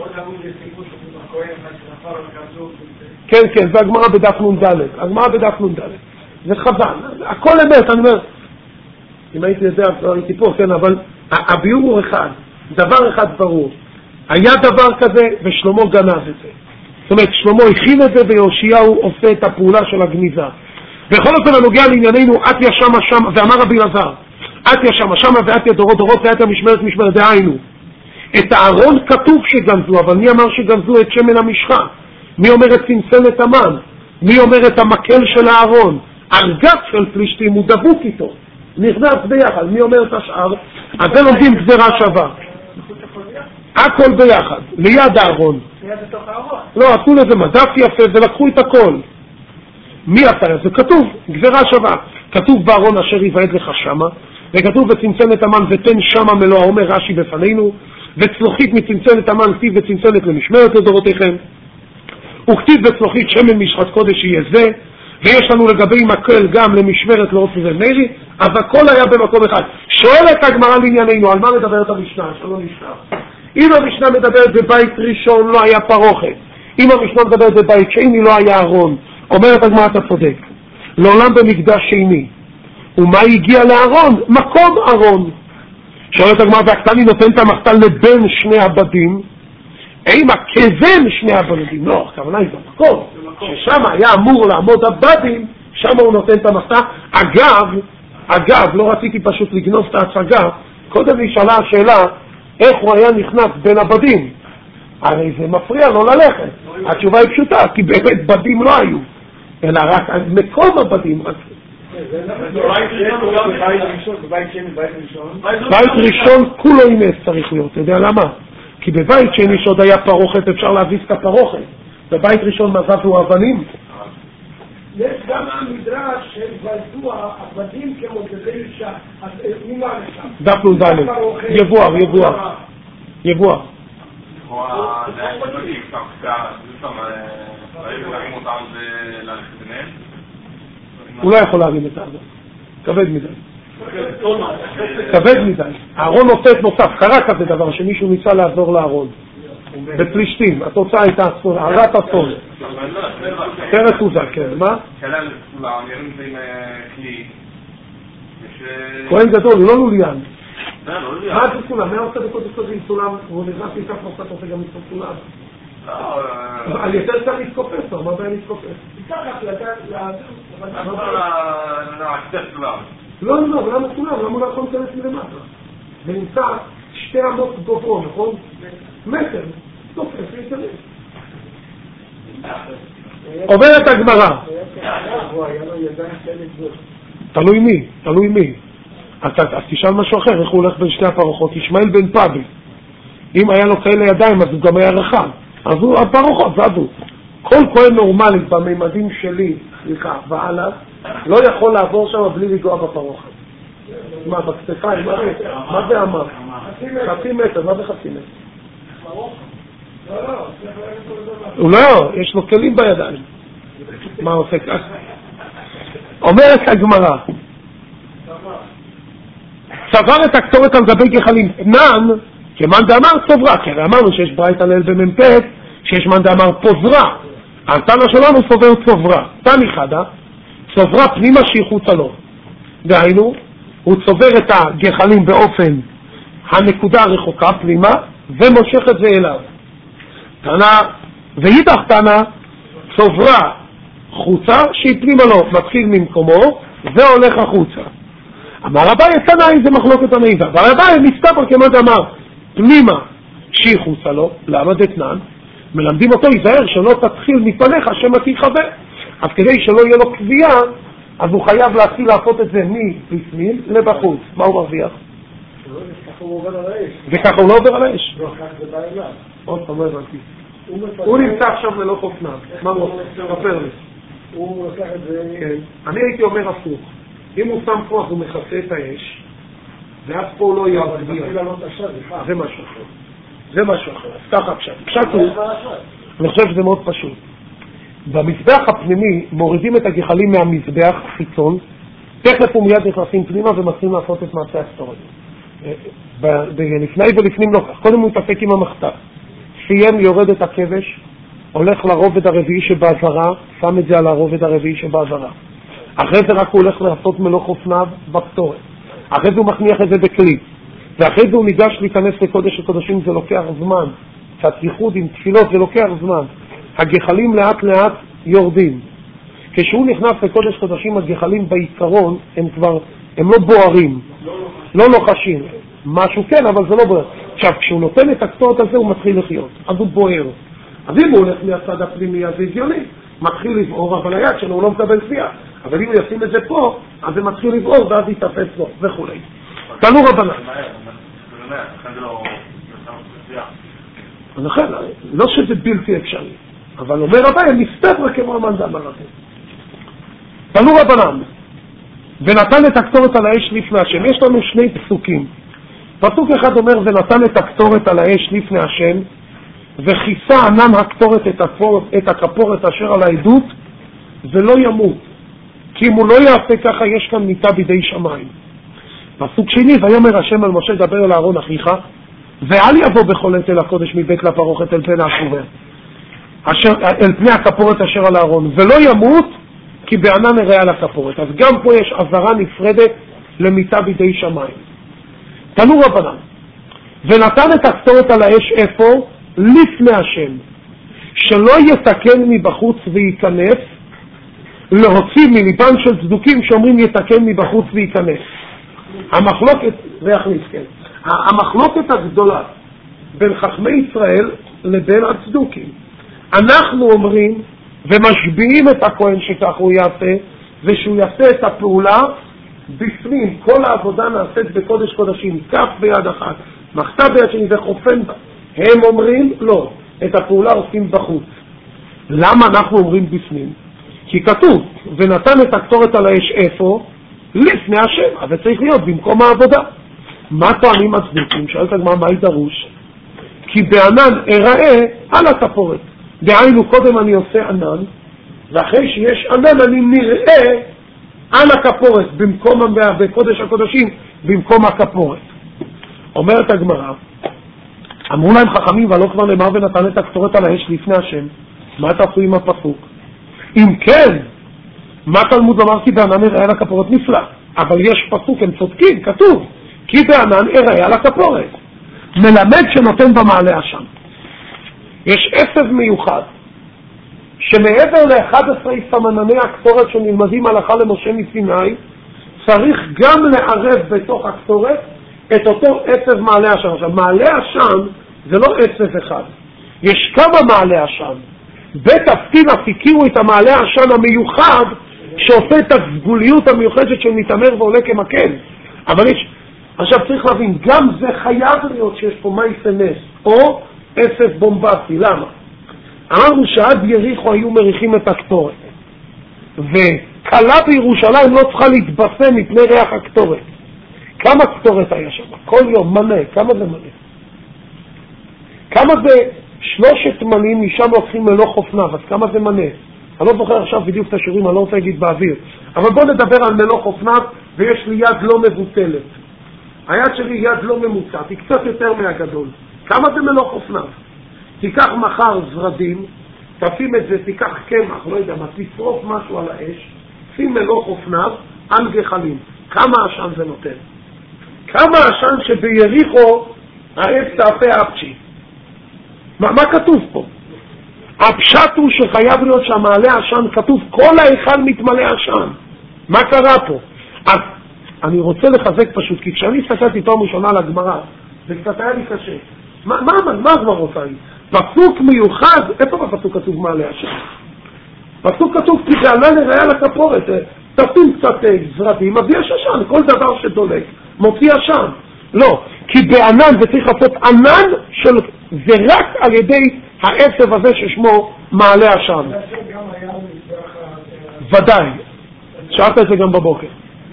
כן, זה הגמרא בדף נ"ד. זה חז"ל. הכל אמת, אני אומר, אם הייתי יודע, לא הייתי פה, כן, אבל הביאור הוא אחד. דבר אחד ברור. היה דבר כזה ושלמה גנב את זה. זאת אומרת, שלמה הכין את זה ויאשיהו עושה את הפעולה של הגניזה. בכל אופן הנוגע לענייננו, אתיה שמה, ואמר רבי אלעזר, אתיה שמה ואתיה דורות ואתיה משמרת, דהיינו. את הארון כתוב שגנזו, אבל מי אמר שגנזו את שמן המשחה? מי אומר את צנצנת המן? מי אומר את המקל של הארון? ארגז של פלישתים הוא דבוק איתו. נכנס ביחד. מי אומר את השאר? אז זה לומדים גזירה שווה. הכל ביחד, ליד הארון. לא, עשו לזה מדף יפה ולקחו את הכל. מי עשה? זה כתוב, גזירה שווה. כתוב בארון אשר יבעד לך שמה, וכתוב וצנצנת המן ותן שמה מלוא העומר, רש"י בפנינו, וצלוחית מצנצנת המן כתיב וצנצנת למשמרת לדורותיכם, וכתיב בצלוחית שמן משחת קודש יהיה זה, ויש לנו לגבי מקל גם למשמרת לאופי ונרי, אז הכל היה במקום אחד. שואלת הגמרא לענייננו, על מה מדברת המשנה? שלא נשכח. אם המשנה מדברת בבית ראשון לא היה פרוכת, אם המשנה מדברת בבית שני לא היה ארון, אומרת הגמרא אתה צודק, לעולם במקדש שני. ומה הגיע לארון? מקום ארון. שואלת הגמרא, והקטני נותן את המחתל לבין שני הבדים, האם הכזן שני הבדים? לא, הכוונה היא במקום, ששם היה אמור לעמוד הבדים, שם הוא נותן את המחתל. אגב, לא רציתי פשוט לגנוב את ההצגה, קודם נשאלה השאלה, איך הוא היה נכנס בין הבדים? הרי זה מפריע לו ללכת. התשובה היא פשוטה, כי באמת בדים לא היו, אלא רק מקום הבדים. בית ראשון כולו אינס צריך להיות, אתה יודע למה? כי בבית שני שעוד היה פרוכת אפשר להביס את הפרוכת, בבית ראשון מזזו אבנים. יש גם המדרש של ולדו הבדים כמו כדי אישה, אז אימה לשם. דף נ"ד, יבואר. הוא לא יכול להרים את הארון, כבד מדי. הארון נוסף, קרה כזה דבר שמישהו ניסה לעזור לארון בפלישתים, התוצאה הייתה הרת אסון. תראה עוזה, כן, מה? כהן גדול, הוא לא לוליין. מה זה סולם? מה עושה בקודש קודש עם סולם? הוא נכנס איתך מוסת עושה גם איתך סולם. על יותר צריך להתקופס, מה בעיה להתקופס? תיקח החלטה לא, למה סולם? למה הוא לא יכול להיכנס מלמטה? זה נמצא 2 אמות גוברו, נכון? מטר, תופס להתכנס. עוברת הגמרא. תלוי מי. אז תשאל משהו אחר, איך הוא הולך בין שתי הפרוחות? ישמעאל בן פבי, אם היה לו כאלה ידיים אז הוא גם היה רחב, אז הפרוחות זזו. כל כהן נורמלי בממדים שלי, סליחה, ועלה, לא יכול לעבור שם בלי לגוע בפרוכת. מה, בכתפיים? מה זה אמר? חצי מטר, מה זה חצי מטר? הוא לא, יש לו כלים בידיים. מה עושה כך? אומרת הגמרא, צבר את הקטורת על גבי גחלים תנן, כמאן דאמר צוברה, כי אמרנו שיש ברייתא ליל במ"ט, שיש מאן דאמר פוזרה, התנא שלנו סובר צוברה, תני חדה, צוברה פנימה שהיא חוצה לו, דהיינו, הוא צובר את הגחלים באופן הנקודה הרחוקה פנימה, ומושך את זה אליו. תנא, ואידך תנא, צוברה חוצה שהיא פנימה לו, מתחיל ממקומו, והולך החוצה. אמר אביי תנאי זה מחלוקת המעידה, והרביי מסתבר כמו דאמר פנימה שהיא חוצה לו, למה דתנן? מלמדים אותו ייזהר שלא תתחיל מפניך שמא תיחבא, אז כדי שלא יהיה לו קביעה, אז הוא חייב להתחיל לעשות את זה מבפנים לבחוץ. מה הוא מרוויח? וככה הוא לא עובר על האש. עוד פעם לא הבנתי. הוא נמצא עכשיו ללא חופנה. מה הוא ספר לי? הוא לקח את זה... אני הייתי אומר הפוך. אם הוא שם פה אז הוא מכסה את האש, ואז פה הוא לא יהיה הרגיע. זה משהו אחר. זה משהו אחר. ככה פשט הוא. אני חושב שזה מאוד פשוט. במזבח הפנימי מורידים את הגחלים מהמזבח חיצון, תכף ומיד נכנסים פנימה ומתחילים לעשות את מעשה הסטוריה. לפני ולפנים לא כך. קודם הוא מתעסק עם המחתף. סיים, יורד את הכבש, הולך לרובד הרביעי שבעזרה, שם את זה על הרובד הרביעי שבעזרה. אחרי זה רק הוא הולך לעשות מלוך אופניו בקטורת. אחרי זה הוא מכניח את זה בכלי. ואחרי זה הוא ניגש להיכנס לקודש הקודשים, זה לוקח זמן. קצת ייחוד עם תפילות זה לוקח זמן. הגחלים לאט לאט יורדים. כשהוא נכנס לקודש קודשים, הגחלים בעיקרון הם לא בוערים, לא לוחשים. משהו כן, אבל זה לא בוער. עכשיו, כשהוא נותן את הקטורת הזה, הוא מתחיל לחיות. אז הוא בוער. אז אם הוא הולך מהצד הפנימי, אז זה הגיוני. מתחיל לבעור, אבל היד שלו הוא לא מקבל צביעה. אבל אם הוא ישים את זה פה, אז זה מתחיל לבעור, ואז יתאפס לו, וכו'. תנו רבנן. לכן, לא שזה בלתי אפשרי, אבל אומר רבי, מסתבר כמו המאן דאמר הזה. תנו רבנן. ונתן את הקטורת על האש לפני השם. יש לנו שני פסוקים. פסוק אחד אומר, ונתן את הקטורת על האש לפני השם, וכיסה ענן הקטורת את הכפורת אשר על העדות, ולא ימות. כי אם הוא לא יעשה ככה, יש כאן מיתה בידי שמיים. פסוק שני, ויאמר השם אל משה, דבר אל אהרון אחיך, ואל יבוא בכל עת אל הקודש מבית לפרוכת אל פני השומר, אל פני הכפורת אשר על אהרון, ולא ימות, כי בענן יראה על הכפורת. אז גם פה יש עזרה נפרדת למיתה בידי שמיים. תנו רבנן, ונתן את הקטורת על האש איפה? לפני השם, שלא יתקן מבחוץ וייכנס, להוציא מליבם של צדוקים שאומרים יתקן מבחוץ וייכנס. המחלוקת, ויכניס, כן. המחלוקת הגדולה בין חכמי ישראל לבין הצדוקים. אנחנו אומרים ומשביעים את הכהן שכך הוא יעשה, ושהוא יעשה את הפעולה בפנים. כל העבודה נעשית בקודש קודשים, כף ביד אחת, מחתה ביד שני וחופן בה. הם אומרים לא, את הפעולה עושים בחוץ. למה אנחנו אומרים בפנים? כי כתוב, ונתן את הקטורת על האש איפה? לפני השם, אבל צריך להיות במקום העבודה. מה טוענים הצדוקים? שאלת הגמרא, מה ידרוש? כי בענן אראה על הכפורת. דהיינו, קודם אני עושה ענן, ואחרי שיש ענן אני נראה על הכפורת, בקודש הקודשים, במקום הכפורת. אומרת הגמרא, אמרו להם חכמים, ולא כבר נאמר ונתן את הקטורת על האש לפני השם. מה תעשו עם הפסוק? אם כן, מה תלמוד לומר כי בענן אראה על הכפורת? נפלא. אבל יש פסוק, הם צודקים, כתוב, כי בענן אראה על הכפורת. מלמד שנותן במעלה השם. יש עשב מיוחד, שמעבר ל-11 סמנני הקטורת שנלמדים הלכה למשה מסיני, צריך גם לערב בתוך הקטורת את אותו עשב מעלה השם. עכשיו, מעלה השם זה לא עשב אחד. יש כמה מעלה השם. בית הפתינה הכירו את המעלה השם המיוחד, שעושה את הסגוליות המיוחדת של מתאמר ועולה כמקל. אבל יש, עכשיו צריך להבין, גם זה חייב להיות שיש פה מייסה נס, או עשב בומבסטי. למה? אמרנו שעד יריחו היו מריחים את הקטורת, וקלה בירושלים לא צריכה להתבשם מפני ריח הקטורת. כמה קטורת היה שם? כל יום מנה, כמה זה מנה? כמה זה 3 מנים, משם לוקחים מלוך אופניו, אז כמה זה מנה? אני לא זוכר עכשיו בדיוק את השיעורים, אני לא רוצה להגיד באוויר, אבל בוא נדבר על מלוך אופניו, ויש לי יד לא מבוטלת. היד שלי יד לא ממוצעת, היא קצת יותר מהגדול. כמה זה מלוך אופניו? תיקח מחר זרדים, תשים את זה, תיקח קמח, לא יודע מה, תשרוף משהו על האש, שים מלוך אופניו על גחלים. כמה עשן זה נותן? כמה עשן שביריחו העץ תאפה אפצ'י? מה כתוב פה? הפשט הוא שחייב להיות שהמעלה עשן, כתוב כל ההיכל מתמלא עשן. מה קרה פה? אז אני רוצה לחזק פשוט, כי כשאני הסתכלתי פעם ראשונה על הגמרא, זה קצת היה לי קשה. מה הגמרא רוצה לי? פסוק מיוחד, איפה בפסוק כתוב מעלה עשן? פסוק כתוב כי בענן אראה על הכפורת, תשים קצת זרדים, מביא עשן, כל דבר שדולק, מוציא עשן. לא, כי בענן זה צריך לעשות ענן של, זה רק על ידי העצב הזה ששמו מעלה עשן. ודאי, שאלת את זה גם בבוקר.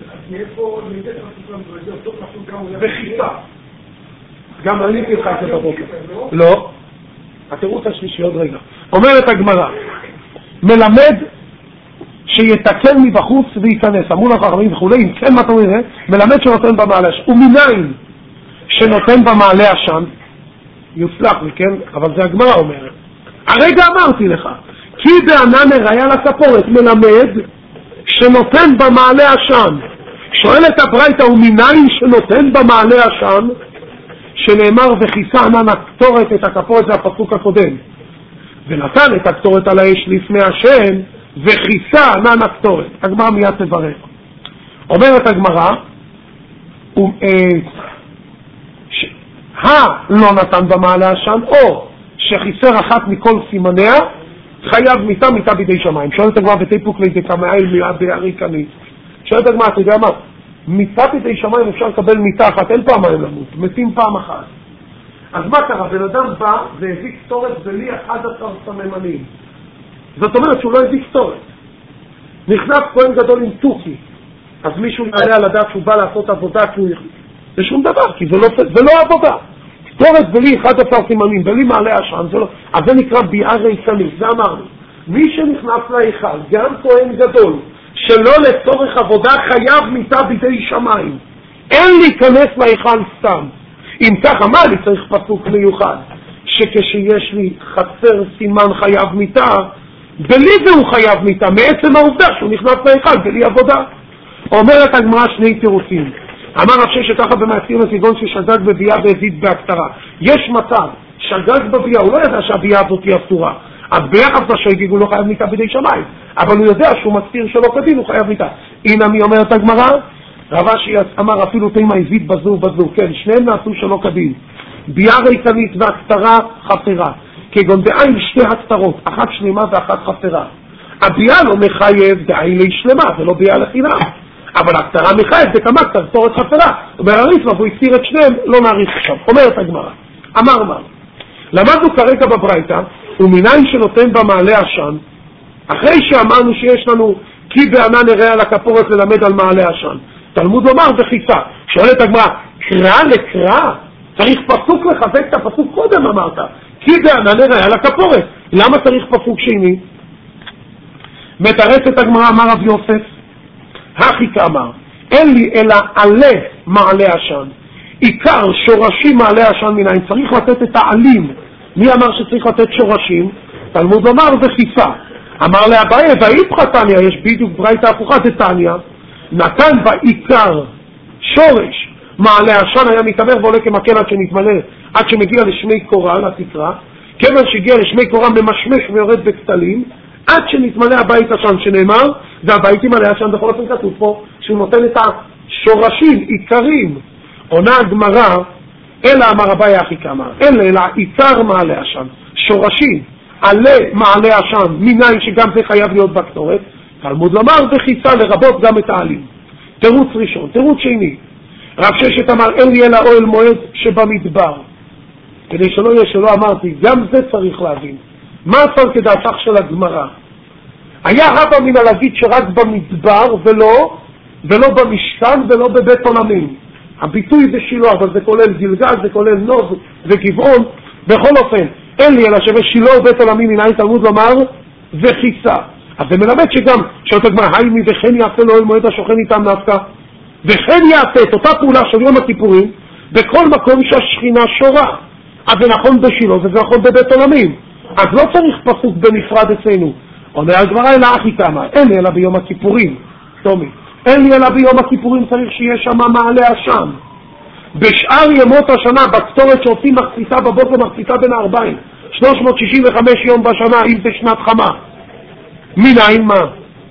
וחיטה. גם עליתי לך את זה בבוקר. לא, התירוץ השלישי עוד רגע. אומרת הגמרא, מלמד שיתקן מבחוץ וייכנס. אמרו לך חכמים וכו', אם כן מה אתה אומר, מלמד שנותן במעלה עשן. ומניין שנותן במעלה עשן, יוצלח לי, כן? אבל זה הגמרא אומרת. הרגע אמרתי לך, כי בענן אראה על הכפורת מלמד שנותן במעלה עשן. שואלת הברייתא, ומניין שנותן במעלה עשן, שנאמר וכיסה ענן הקטורת את הכפורת, זה הפסוק הקודם. ונתן את הקטורת על האש לפני השם, וכיסה ענן הקטורת. הגמרא מיד תברר. אומרת הגמרא, לא נתן במעלה עשן, או שחיסר אחת מכל סימניה, חייב מיתה בידי שמיים. שואלת הגמרא ותיפוק לידי כמאיל מיד ביערי כנית. שואלת הגמרא, אתה יודע מה? מיתה בידי שמיים אפשר לקבל מיתה אחת, אין פעמיים למות, מתים פעם אחת. אז מה קרה? בן אדם בא והביא קטורת בלי 11 סממנים. זאת אומרת שהוא לא הביא קטורת. נכנס כהן גדול עם תוכי, אז מישהו יעלה על הדעת שהוא בא לעשות עבודה, זה שום דבר, כי זה לא עבודה. קטורת בלי 11 סימנים, בלי מעלה עשן, אז זה נקרא ביאה ריקנית, זה אמרנו. מי שנכנס להיכל, גם כהן גדול, שלא לצורך עבודה חייב מיטה בידי שמיים. אין להיכנס להיכל סתם. אם ככה, מה אני צריך פסוק מיוחד? שכשיש לי חסר סימן חייב מיטה, בלי זה הוא חייב מיטה, מעצם העובדה שהוא נכנס להיכל בלי עבודה. אומרת הגמרא שני תירוצים. אמר רב ששת ככה במעשים הסגנון ששגג בביאה והזיד בהקטרה. יש מצב, שגג בביאה, הוא לא ידע שהביאה הזאת היא אסורה. אז ביחס לשגג הוא לא חייב מיטה בידי שמיים. אבל הוא יודע שהוא מסתיר שלא כדין, הוא חייב מיטה. הנה מי אומרת הגמרא? רב אשי אמר אפילו תימה הזיד בזו, כן, שניהם נעשו שלא כדין. ביאה ריקנית והקטרה חסרה. כגון דעין שתי הקטרות, אחת שלמה ואחת חסרה. הביאה לא מחייב דעין להשלמה, זה לא ביאה לחינם. אבל הקטרה מחייב זה כמה קטרת חסרה. אומר הריסב"א, והוא הסתיר את שניהם, לא נאריך עכשיו. אומרת הגמרא, אמר מה? למדנו כרגע בברייתא, ומניין שנותן במעלה עשן, אחרי שאמרנו שיש לנו כי בענן נראה על הכפורת ללמד על מעלה עשן. תלמוד לומר בחיסה. שואלת הגמרא, קרא לקרא? צריך פסוק לחזק את הפסוק קודם אמרת. כי בענן נראה על הכפורת. למה צריך פסוק שני? מתרצת הגמרא, אמר רב יוסף, הכי כאמר, אין לי אלא עלה מעלה עשן. עיקר שורשים מעלה עשן מנין, צריך לתת את העלים. מי אמר שצריך לתת שורשים? תלמוד לומר וחיסה. אמר לאביי, ואיפכא תניא, יש בדיוק ברייתא הפוכה דתניא, נתן בעיקר שורש מעלה עשן, היה מתעמר ועולה כמקל עד שנתמלא, עד שמגיע לשמי קורא, לתקרה, כיוון שהגיע לשמי קורא ממשמש ויורד בכתלים, עד שנתמלא הבית עשן שנאמר, והבית עם עלי עשן, בכל אופן כתוב פה, שהוא נותן את השורשים, עיקרים. עונה הגמרא, אלא אמר אביי הכי כאמר, אלא עיקר מעלה עשן, שורשים, עלה מעלה עשן, מניין שגם זה חייב להיות בקטורת, תלמוד לומר וחיסה לרבות גם את העלים. תירוץ ראשון. תירוץ שני, רב ששת אמר אין לי אלא אוהל מועד שבמדבר. כדי שלא יהיה שלא אמרתי, גם זה צריך להבין. מה הצל כדעתך של הגמרא? היה הווה מן להגיד שרק במדבר ולא במשכן ולא בבית עולמים. הביטוי זה שילה, אבל זה כולל גלגל, זה כולל נוב וגבעון. בכל אופן, אין לי אלא שבשילה ובית עולמים מנין תלמוד לומר וחיסה. אז זה מלמד שגם, שאתה הגמרא, היימי וכן יעשה לו אל מועד השוכן איתם נפקא, וכן יעשה את אותה פעולה של יום הכיפורים, בכל מקום שהשכינה שורה. אז זה נכון בשילה וזה נכון בבית עולמים. אז לא צריך פסוק בנפרד אצלנו. אומר הגמרא אלא הכי כמה, אין לי אלא ביום הכיפורים. תומי, אין לי אלא ביום הכיפורים צריך שיהיה שם מעלה עשן. בשאר ימות השנה, בקטורת שעושים מחציתה בבוקר, מחציתה בין הארבעים, 365 יום בשנה, אם זה שנת חמה. מנין מה?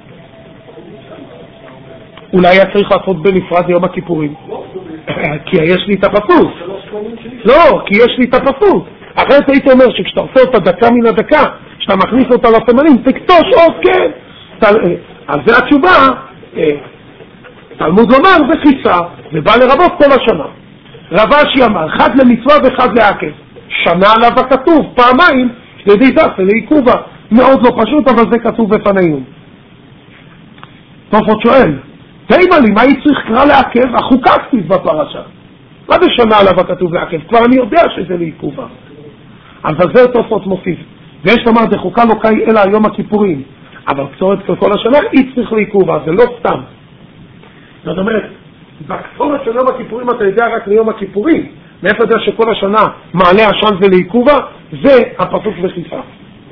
אולי היה צריך לעשות בנפרד יום הכיפורים. כי יש לי את הפסוק. לא, כי יש לי את הפסוק. אחרת הייתי אומר שכשאתה עושה אותה דקה מן הדקה, כשאתה מכניס אותה לסמנים, תקטוש עוד כן. אז זה התשובה, תלמוד לומר וחיסה, ובא לרבות כל השנה. רב אשי אמר, אחד למצווה ואחד לעקב. שנה עליו הכתוב, פעמיים, ידי דסה לעיכובה. מאוד לא פשוט, אבל זה כתוב בפנינו. טוב, עוד שואל, תאמר לי, מה היא צריך קרא לעקב? החוקה כתיב בפרשה. מה זה שנה עליו הכתוב לעקב? כבר אני יודע שזה לעיכובה. אבל זה תוספות מוסיף. ויש לומר, זה חוקה לא קאי אלא יום הכיפורים. אבל קטורת כל השנה, היא צריך לעיכובה, זה לא סתם. זאת אומרת, בקטורת של יום הכיפורים אתה יודע רק ליום הכיפורים. מאיפה יודע שכל השנה מעלה עשן ולעיכובה? זה הפסוק וחיסה.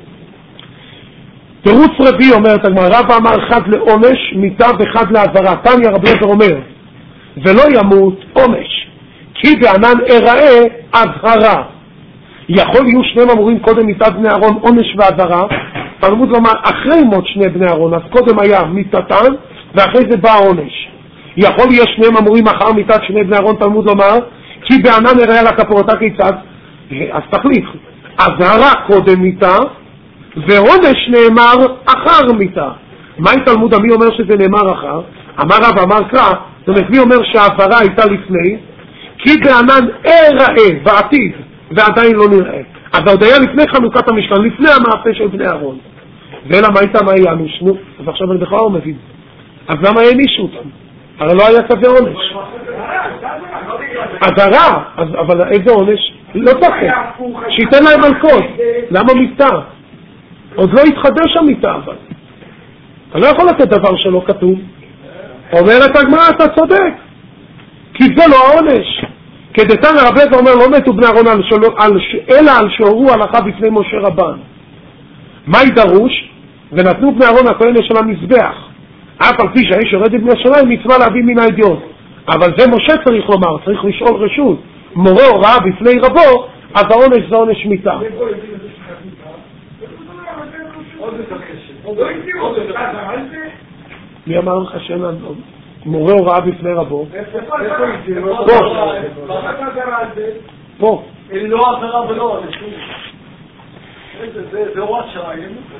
תירוץ רביעי אומרת הגמרא, רבא אמר אחד לעונש, מיתה ואחד לעזרה. תניא רבי אליעזר אומר, ולא ימות עונש, כי בענן אראה אזהרה. יכול יהיו שניהם אמורים קודם מיתת בני אהרון עונש ועזרה. תלמוד לומר, אחרי מות שני בני אהרון, אז קודם היה מיתתן, ואחרי זה בא העונש. יכול יהיה שניהם אמורים אחר מיתת שני בני אהרון, תלמוד לומר, כי בענן אראה על הכפורתה כיצד. אז תחליט, אזהרה קודם מיתה, ועונש נאמר אחר מיתה. מה עם תלמוד המי אומר שזה נאמר אחר? אמר רב אמר קרא, זאת אומרת מי אומר שהעברה הייתה לפני? כי בענן אראה בעתיד ועדיין לא נראה. אז עוד היה לפני חנוכת המשכן, לפני המעשה של בני אהרון. ואלא מה הייתה מה היה נושנו? אז עכשיו אני בכלל לא מבין. אז למה הענישו אותם? הרי לא היה כזה עונש. הדרה, אבל איזה עונש? לא תחת. שייתן להם מלכות. למה מיטה? עוד לא התחדש המיטה, אבל. אתה לא יכול לתת דבר שלא כתוב. אומרת הגמרא, אתה צודק. כי זה לא העונש. כדתן רבי עזרא אומר, לא מתו בני אהרון אלא על שהורו הלכה בפני משה רבן. מה ידרוש? ונתנו בני אהרון הכהן של המזבח. אף על פי שהאיש יורד לבני השמיים, מצווה להביא מן האדיוט. אבל זה משה צריך לומר, צריך לשאול רשות. מורה הוראה בפני רבו, אז העונש זה עונש מיתה. מי אמר לך שאין מורה הוראה בפני רבו? פה. לא עזרה ולא עונש. זה הוראת שעה.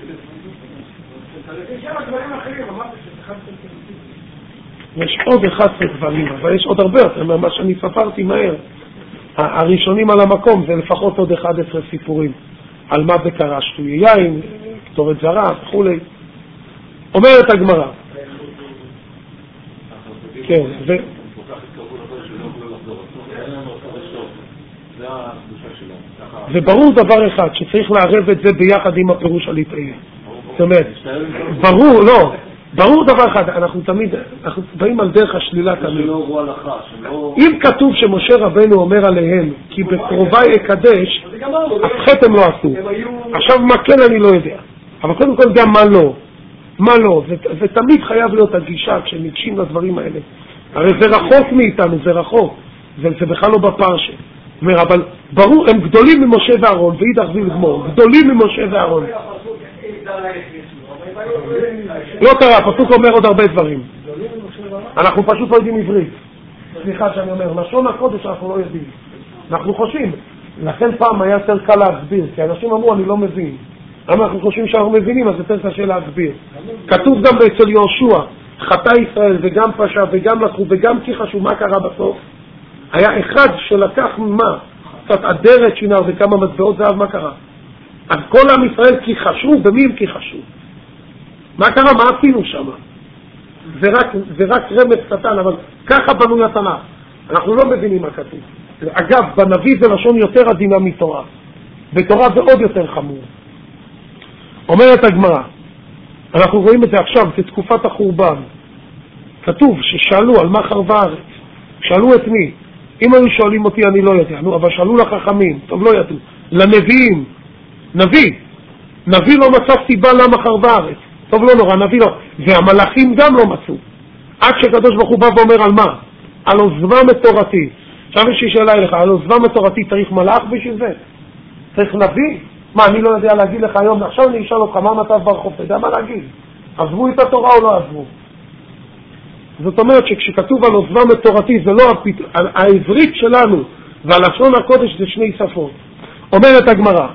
יש עוד 11 דברים, אבל יש עוד הרבה יותר ממה שאני ספרתי מהר. הראשונים על המקום זה לפחות עוד 11 סיפורים על מה זה קרה, שטוי יין, קטורת זרה וכו'. אומרת הגמרא, כן, וברור דבר אחד, שצריך לערב את זה ביחד עם הפירוש הליטאי. זאת אומרת, ברור דבר אחד, אנחנו באים על דרך השלילה תמיד. אם כתוב שמשה רבנו אומר עליהם, כי בקרובי אקדש, אז חטא הם לא עשו. עכשיו מה כן אני לא יודע. אבל קודם כל גם מה לא. ותמיד חייב להיות הגישה כשניגשים לדברים האלה. הרי זה רחוק מאיתנו, זה רחוק. זה בכלל לא בפרשה. אומר, אבל ברור, הם גדולים ממשה ואהרון, ואידך זיל גמור, גדולים ממשה ואהרון. לא קרה, פסוק אומר עוד הרבה דברים. אנחנו פשוט לא יודעים עברית. סליחה שאני אומר, לשון הקודש אנחנו לא יודעים. אנחנו חושבים. לכן פעם היה יותר קל להסביר, כי אנשים אמרו, אני לא מבין. אבל אנחנו חושבים שאנחנו מבינים, אז יותר קשה להסביר. כתוב גם אצל יהושע, חטא ישראל וגם פשע וגם לקחו וגם כי חשוב, מה קרה בסוף? היה אחד שלקח מה? קצת אדרת שינר וכמה מטבעות זהב, מה קרה? אז כל עם ישראל כי חשוב, במי הם כי חשוב? מה קרה? מה עשינו שם? זה רק רמז קטן, אבל ככה בנוי התנ"ך. אנחנו לא מבינים מה כתוב. אגב, בנביא זה לשון יותר עדינה מתורה. בתורה זה עוד יותר חמור. אומרת הגמרא, אנחנו רואים את זה עכשיו, זה תקופת החורבן. כתוב ששאלו על מה חרבה הארץ. שאלו את מי? אם היו שואלים אותי אני לא יודע, אבל שאלו לחכמים, טוב לא ידעו. לנביאים, נביא לא מצא סיבה למה חרבה הארץ. טוב לא נורא, נביא לא. והמלאכים גם לא מצאו. עד שקדוש ברוך הוא בא ואומר על מה? על עוזבם את תורתי. עכשיו יש לי שאלה אליך, על עוזבם את תורתי צריך מלאך בשביל זה? צריך נביא? מה, אני לא יודע להגיד לך היום, עכשיו אני אשאל אותך מה מצב ברחוב, אתה יודע מה להגיד? עזבו את התורה או לא עזבו? זאת אומרת שכשכתוב על עוזבם את תורתי, זה לא העברית שלנו, והלשון הקודש זה שני שפות. אומרת הגמרא,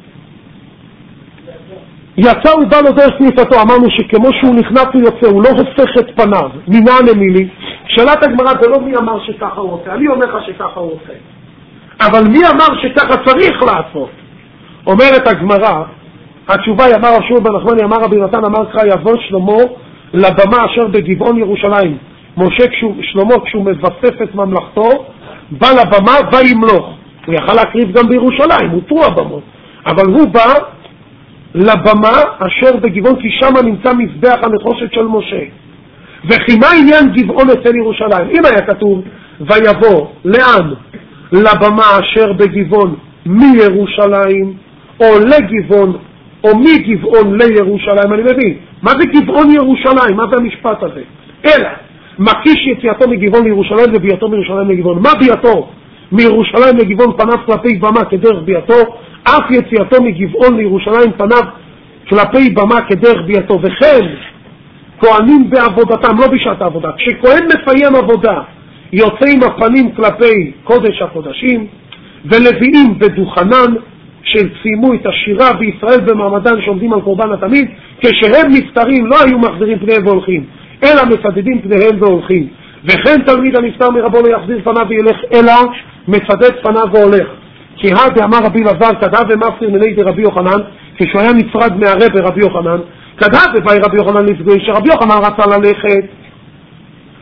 יצא הוא בא לו דרך כניסתו, אמרנו שכמו שהוא נכנס הוא יוצא, הוא לא הופך את פניו, מינה למילי. שאלת הגמרא זה לא מי אמר שככה הוא עושה, אני אומר לך שככה הוא עושה. אבל מי אמר שככה צריך לעשות? אומרת הגמרא, התשובה היא אמר רב שמעון בן נחמני, אמר רבי נתן, אמר קרא יבוא שלמה לבמה אשר בגבעון ירושלים. שלמה כשהוא מבסס את ממלכתו, בא לבמה וימלוך. הוא יכל להקריב גם בירושלים, הותרו הבמות. אבל הוא בא לבמה אשר בגבעון, כי שם נמצא מזבח הנחושת של משה. וכי מה עניין גבעון אצל ירושלים? אם היה כתוב ויבוא, לאן? לבמה אשר בגבעון מירושלים, או לגבעון, או מגבעון לירושלים, אני מבין. מה זה גבעון ירושלים? מה זה המשפט הזה? אלא, מקיש יציאתו מגבעון לירושלים וביאתו מירושלים לגבעון. מה ביאתו? מירושלים לגבעון פניו כלפי במה כדרך ביאתו, אף יציאתו מגבעון לירושלים פניו כלפי במה כדרך ביאתו. וכן, כהנים בעבודתם, לא בשעת העבודה. כשכהן מסיים עבודה, יוצא עם הפנים כלפי קודש הקודשים, ולוויים בדוכנן, שסיימו את השירה בישראל במעמדן שעומדים על קורבן התמיד, כשהם נפטרים לא היו מחזירים פניהם והולכים, אלא מצדדים פניהם והולכים. וכן תלמיד הנפטר מרבו לא יחזיר פניו וילך, אלא מצדד פניו והולך. כי הדה אמר רבי אלעזר, כדאב ומפטיר מיני דרבי יוחנן, כשהוא היה נפרד מהרב רבי יוחנן, כדאב ובאי רבי יוחנן לפגוש, שרבי יוחנן רצה ללכת,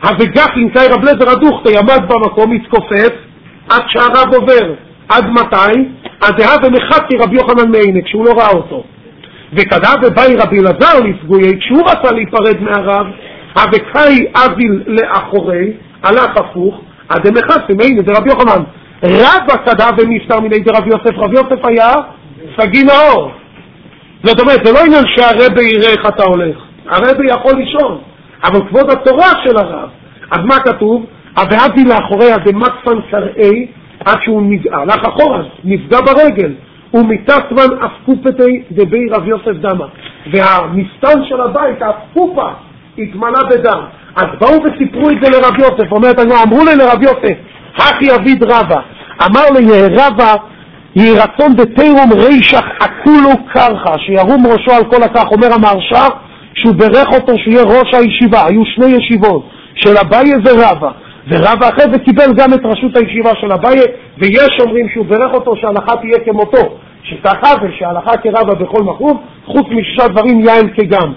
הווגח אינקאי רב לזר הדוכתא ימד במקום מתכופף עד שהרב עובר. עד מתי? עד דהה ומחתי רבי יוחנן מעיני, כשהוא לא ראה אותו. וכדאה ובאי רבי אלעזר לפגויי, כשהוא רצה להיפרד מהרב, הווקאי אביל לאחורי, הלך הפוך, עד מחתי מעיני, זה רבי יוחנן. רבא כדאה ונפטר מיני דרבי יוסף, רבי יוסף היה סגי נאור. זאת אומרת, זה לא עניין שהרבי יראה איך אתה הולך, הרבי יכול לישון, אבל כבוד התורה של הרב. אז מה כתוב? והביא לאחורי הדמקפן קראי, עד שהוא הלך אחורה, נפגע ברגל, ומתסמן אסקופתי דבי רב יוסף דמה, והמסתן של הבית, האסקופה, התמלא בדם. אז באו וסיפרו את זה לרב יוסף, אומרת, אמרו לי לרב יוסף, הכי אביד רבא, אמר לי רבא, יהי רצון דתירום רישך עקולו קרחה, שירום ראשו על כל הכך, אומר המהרש"א, שהוא ברך אותו שיהיה ראש הישיבה. היו שני ישיבות, של אביי ורבא, ורבא אחרי זה קיבל גם את ראשות הישיבה של אביי, ויש אומרים שהוא ברך אותו שההלכה תהיה כמותו, שככה ושההלכה כרבא בכל מקום, חוץ משישה דברים יעל כגם.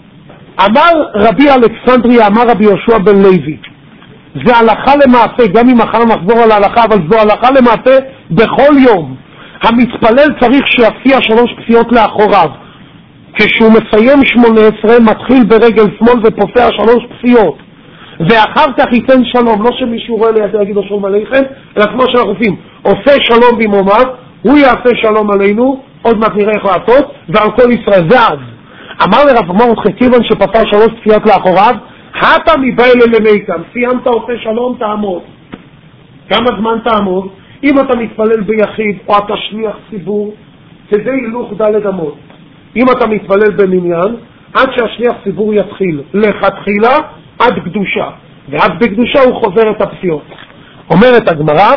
אמר רבי אלכסנדריה, אמר רבי יהושע בן לוי, זה הלכה למעשה, גם אם מחר נחזור על ההלכה, אבל זו הלכה למעשה בכל יום. המתפלל צריך שיפקיע 3 פסיעות לאחוריו. כשהוא מסיים 18, מתחיל ברגל שמאל ופוסע 3 פסיעות. ואחר כך ייתן שלום, לא שמישהו רואה לידי יגיד לו שלום עליכם, אלא כמו שאנחנו עושים, עושה שלום במרומיו, הוא יעשה שלום עלינו, עוד מעט נראה איך לעשות, ועל כל ישראל. זה אז. אמר לרב מרדכי כיוון שפסע 3 פסיעות לאחוריו, אתה מבעל למיתם, סיימת עושה שלום, תעמוד. כמה זמן תעמוד? אם אתה מתפלל ביחיד או אתה שליח ציבור, כדי הילוך ד' אמות. אם אתה מתפלל במניין, עד שהשליח ציבור יתחיל לכתחילה עד קדושה, ועד בקדושה הוא חוזר את הפסיעות. אומרת הגמרא,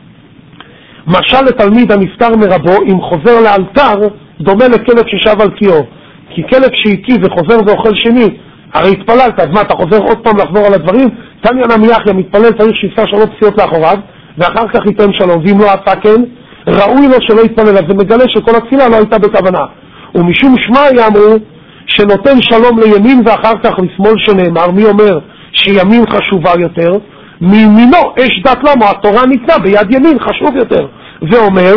משל לתלמיד הנפטר מרבו, אם חוזר לאלתר, דומה לכלב ששב על קיאו. כי כלב שהקיא וחוזר ואוכל שני, הרי התפללת, אז מה, אתה חוזר עוד פעם לחזור על הדברים? תניא נמי אחיא, מתפלל צריך שיפסע 3 פסיעות לאחוריו, ואחר כך ייתן שלום, ואם לא עשה כן, ראוי לו שלא יתפלל, אז זה מגלה שכל התפילה לא הייתה בכוונה. ומשום שמע אמרו שנותן שלום לימין ואחר כך לשמאל, שנאמר, מי אומר שימין חשובה יותר? מימינו אש דת למו, התורה ניתנה ביד ימין, חשוב יותר. ואומר,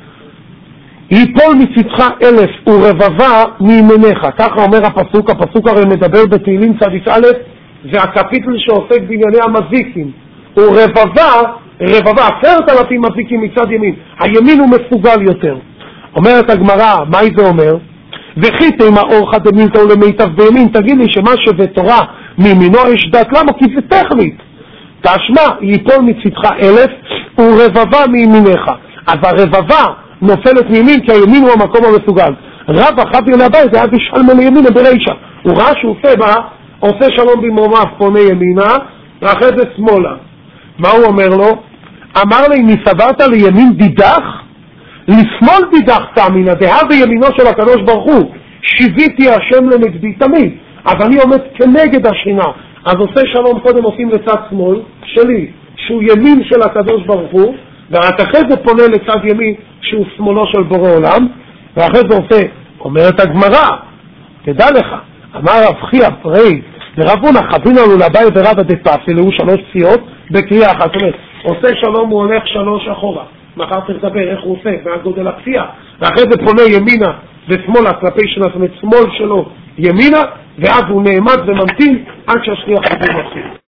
יפול מצדך 1000 ורבבה מימינך. ככה אומר הפסוק, הפסוק הרי מדבר בתהילים צדיק א', והקפיטל שעוסק בענייני המזיקים. ורבבה, 10,000 מזיקים מצד ימין. הימין הוא מפוגל יותר. אומרת הגמרא, מה זה אומר? וחיתם האורחא דמילתא ולמיטב בימין, תגיד לי שמה שבתורה מימינו אש דת למה? כי זה טכנית. תשמע, יפול מצדך 1000 ורבבה מימינך. אז הרבבה נופלת מימין, כי הימין הוא המקום המסוגל. רבא חבר לבית, היה בשלמה לימין ברישא. הוא ראה שהוא עושה שלום במרומיו, פונה ימינה, ואחרי זה שמאלה. מה הוא אומר לו? אמר לי, מסברת לימין דידך? לשמאל דידך תאמינה, דהה בימינו של הקדוש ברוך הוא, שיביתי השם לנגדי תמיד. אז אני עומד כנגד השכינה. אז עושה שלום קודם עושים לצד שמאל שלי, שהוא ימין של הקדוש ברוך הוא, ורק אחרי זה פונה לצד ימין שהוא שמאלו של בורא עולם, ואחרי זה עושה, אומרת הגמרא, תדע לך, אמר רב חייא פרי, ורבונה חבינו לבאי ורבא דפסי, הוא 3 פסיעות בקריאה אחת. זאת אומרת, עושה שלום הוא הולך 3 אחורה. מחר צריך לדבר איך הוא עושה, מהגודל הפסיעה, ואחרי זה פונה ימינה ושמאלה כלפי שנה, זאת אומרת, שמאל שלו ימינה, ואז הוא נעמד וממתין עד שהשליח מתחיל.